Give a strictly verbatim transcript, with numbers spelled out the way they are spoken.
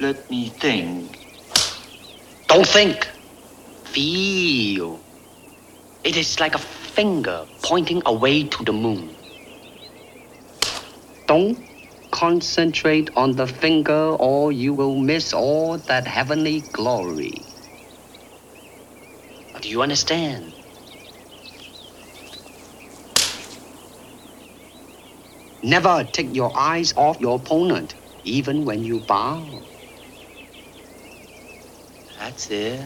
Let me think. Don't think. Feel. It is like a finger pointing away to the moon. Don't concentrate on the finger or you will miss all that heavenly glory. Do you understand? Never take your eyes off your opponent, even when you bow. That's it.